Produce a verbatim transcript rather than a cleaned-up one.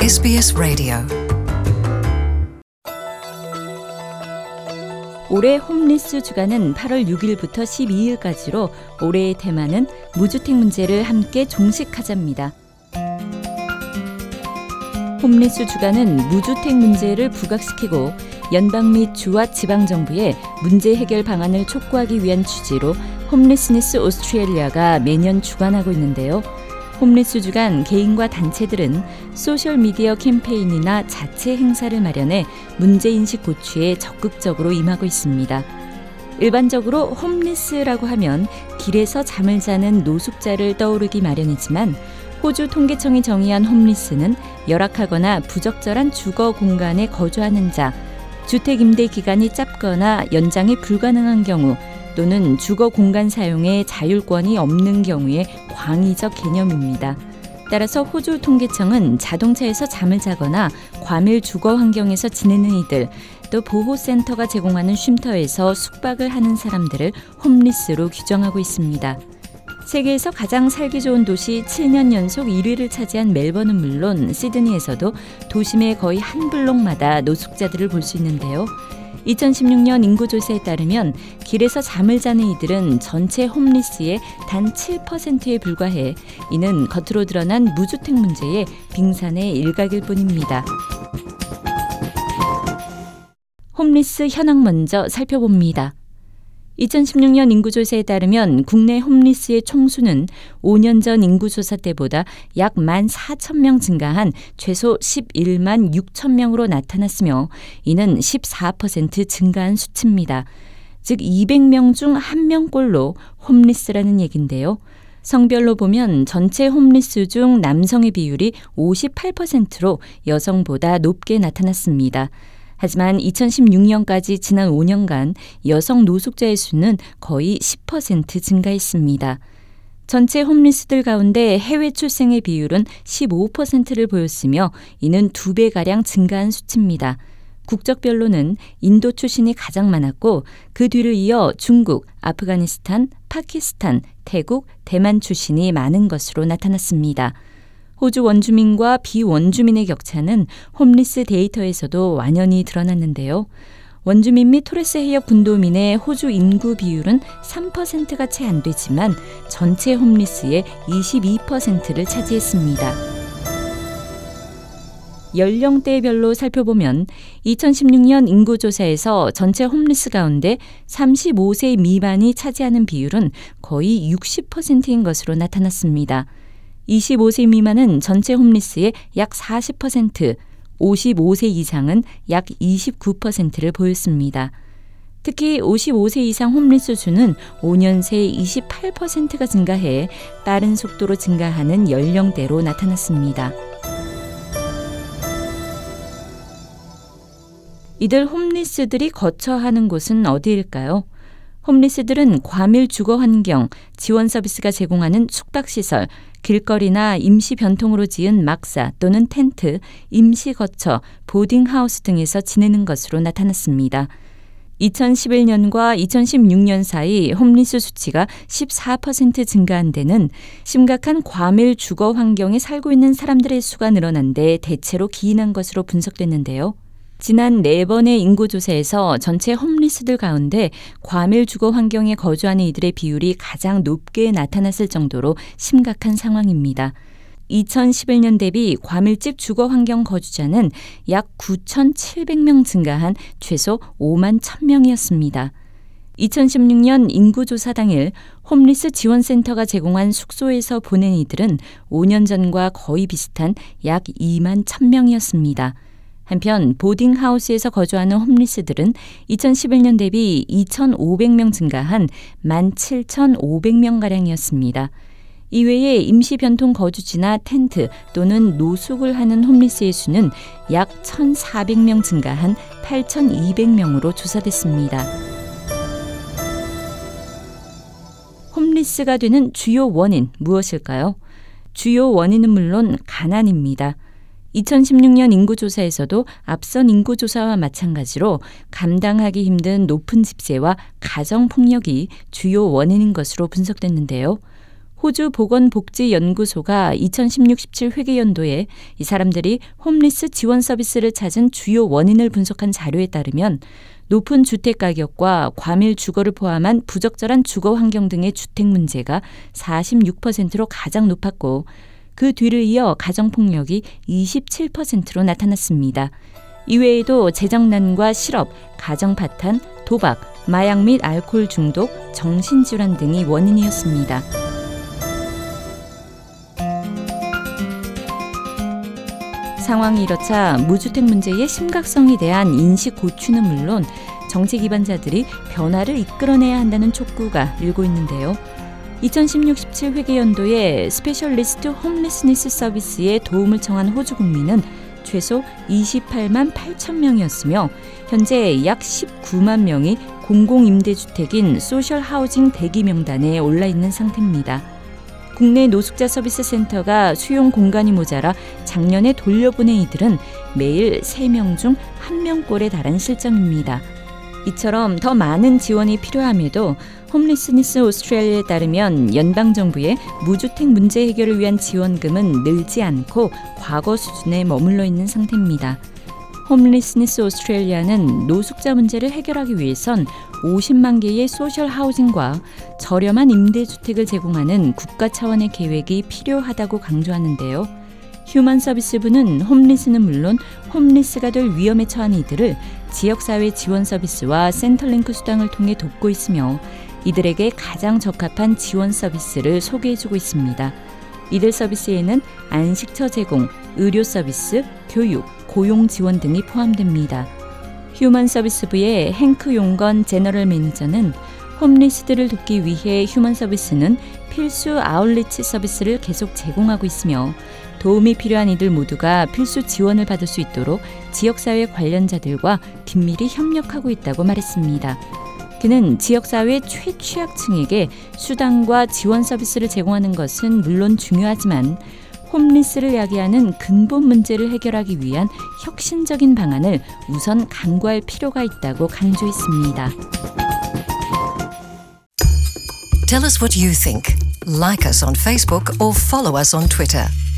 에스비에스 라디오. 올해 홈리스 주간은 팔월 육일부터 십이일까지로 올해의 테마는 무주택 문제를 함께 종식하자입니다. 홈리스 주간은 무주택 문제를 부각시키고 연방 및 주와 지방정부의 문제 해결 방안을 촉구하기 위한 취지로 홈리스니스 오스트레일리아가 매년 주관하고 있는데요. 홈리스 주간 개인과 단체들은 소셜미디어 캠페인이나 자체 행사를 마련해 문제인식 고취에 적극적으로 임하고 있습니다. 일반적으로 홈리스라고 하면 길에서 잠을 자는 노숙자를 떠오르기 마련이지만 호주 통계청이 정의한 홈리스는 열악하거나 부적절한 주거 공간에 거주하는 자, 주택 임대 기간이 짧거나 연장이 불가능한 경우 또는 주거 공간 사용에 자율권이 없는 경우의 광의적 개념입니다. 따라서 호주 통계청은 자동차에서 잠을 자거나 과밀 주거 환경에서 지내는 이들, 또 보호센터가 제공하는 쉼터에서 숙박을 하는 사람들을 홈리스로 규정하고 있습니다. 세계에서 가장 살기 좋은 도시 칠 년 연속 일 위를 차지한 멜번은 물론 시드니에서도 도심의 거의 한 블록마다 노숙자들을 볼 수 있는데요. 이천십육년 인구조사에 따르면 길에서 잠을 자는 이들은 전체 홈리스의 단 칠 퍼센트에 불과해 이는 겉으로 드러난 무주택 문제의 빙산의 일각일 뿐입니다. 홈리스 현황 먼저 살펴봅니다. 이천십육년 인구조사에 따르면 국내 홈리스의 총수는 오 년 전 인구조사 때보다 약 만 사천 명 증가한 최소 십일만 육천 명으로 나타났으며 이는 십사 퍼센트 증가한 수치입니다. 즉 이백 명 중 한 명꼴로 홈리스라는 얘긴데요. 성별로 보면 전체 홈리스 중 남성의 비율이 오십팔 퍼센트로 여성보다 높게 나타났습니다. 하지만 이천십육년까지 지난 오 년간 여성 노숙자의 수는 거의 십 퍼센트 증가했습니다. 전체 홈리스들 가운데 해외 출생의 비율은 십오 퍼센트를 보였으며 이는 두 배가량 증가한 수치입니다. 국적별로는 인도 출신이 가장 많았고 그 뒤를 이어 중국, 아프가니스탄, 파키스탄, 태국, 대만 출신이 많은 것으로 나타났습니다. 호주 원주민과 비원주민의 격차는 홈리스 데이터에서도 완연히 드러났는데요. 원주민 및 토레스 해역 분도민의 호주 인구 비율은 삼 퍼센트가 채 안 되지만 전체 홈리스의 이십이 퍼센트를 차지했습니다. 연령대별로 살펴보면 이천십육년 인구조사에서 전체 홈리스 가운데 삼십오 세 미만이 차지하는 비율은 거의 육십 퍼센트인 것으로 나타났습니다. 이십오 세 미만은 전체 홈리스의 약 사십 퍼센트, 오십오 세 이상은 약 이십구 퍼센트를 보였습니다. 특히 오십오 세 이상 홈리스 수는 오 년 새 이십팔 퍼센트가 증가해 빠른 속도로 증가하는 연령대로 나타났습니다. 이들 홈리스들이 거처하는 곳은 어디일까요? 홈리스들은 과밀 주거 환경, 지원 서비스가 제공하는 숙박시설, 길거리나 임시 변통으로 지은 막사 또는 텐트, 임시 거처, 보딩하우스 등에서 지내는 것으로 나타났습니다. 이천십일년과 이천십육년 사이 홈리스 수치가 십사 퍼센트 증가한 데는 심각한 과밀 주거 환경에 살고 있는 사람들의 수가 늘어난 데 대체로 기인한 것으로 분석됐는데요. 지난 네 번의 인구조사에서 전체 홈리스들 가운데 과밀 주거 환경에 거주하는 이들의 비율이 가장 높게 나타났을 정도로 심각한 상황입니다. 이천십일년 대비 과밀집 주거 환경 거주자는 약 구천칠백 명 증가한 최소 오만 천 명이었습니다. 이천십육년 인구조사 당일 홈리스 지원센터가 제공한 숙소에서 보낸 이들은 오 년 전과 거의 비슷한 약 이만 천 명이었습니다. 한편 보딩하우스에서 거주하는 홈리스들은 이천십일년 대비 이천오백 명 증가한 만 칠천오백 명가량이었습니다. 이외에 임시 변통 거주지나 텐트 또는 노숙을 하는 홈리스의 수는 약 천사백 명 증가한 팔천이백 명으로 조사됐습니다. 홈리스가 되는 주요 원인 무엇일까요? 주요 원인은 물론 가난입니다. 이천십육년 인구조사에서도 앞선 인구조사와 마찬가지로 감당하기 힘든 높은 집세와 가정폭력이 주요 원인인 것으로 분석됐는데요. 호주 보건복지연구소가 이천십육 십칠 회계연도에 이 사람들이 홈리스 지원 서비스를 찾은 주요 원인을 분석한 자료에 따르면 높은 주택가격과 과밀 주거를 포함한 부적절한 주거 환경 등의 주택 문제가 사십육 퍼센트로 가장 높았고 그 뒤를 이어 가정폭력이 이십칠 퍼센트로 나타났습니다. 이외에도 재정난과 실업, 가정 파탄, 도박, 마약 및 알코올 중독, 정신질환 등이 원인이었습니다. 상황이 이렇자 무주택 문제의 심각성에 대한 인식 고취는 물론 정치 기반자들이 변화를 이끌어내야 한다는 촉구가 일고 있는데요. 이천십육 십칠 회계연도에 스페셜리스트 홈리스니스 서비스에 도움을 청한 호주 국민은 최소 이십팔만 팔천 명이었으며 현재 약 십구만 명이 공공임대주택인 소셜 하우징 대기 명단에 올라 있는 상태입니다. 국내 노숙자 서비스 센터가 수용 공간이 모자라 작년에 돌려보낸 이들은 매일 세 명 중 한 명꼴에 달한 실정입니다. 이처럼 더 많은 지원이 필요함에도 홈리스니스 오스트레일리아에 따르면 연방정부의 무주택 문제 해결을 위한 지원금은 늘지 않고 과거 수준에 머물러 있는 상태입니다. 홈리스니스 오스트레일리아는 노숙자 문제를 해결하기 위해선 오십만 개의 소셜 하우징과 저렴한 임대주택을 제공하는 국가 차원의 계획이 필요하다고 강조하는데요. 휴먼 서비스부는 홈리스는 물론 홈리스가 될 위험에 처한 이들을 지역사회 지원 서비스와 센터링크 수당을 통해 돕고 있으며 이들에게 가장 적합한 지원 서비스를 소개해주고 있습니다. 이들 서비스에는 안식처 제공, 의료 서비스, 교육, 고용 지원 등이 포함됩니다. 휴먼 서비스부의 행크 용건 제너럴 매니저는 홈리스들을 돕기 위해 휴먼 서비스는 필수 아웃리치 서비스를 계속 제공하고 있으며 도움이 필요한 이들 모두가 필수 지원을 받을 수 있도록 지역사회 관련자들과 긴밀히 협력하고 있다고 말했습니다. 그는 지역사회 최취약층에게 수당과 지원 서비스를 제공하는 것은 물론 중요하지만 홈리스를 야기하는 근본 문제를 해결하기 위한 혁신적인 방안을 우선 강구할 필요가 있다고 강조했습니다. Tell us what you think. Like us on Facebook or follow us on Twitter.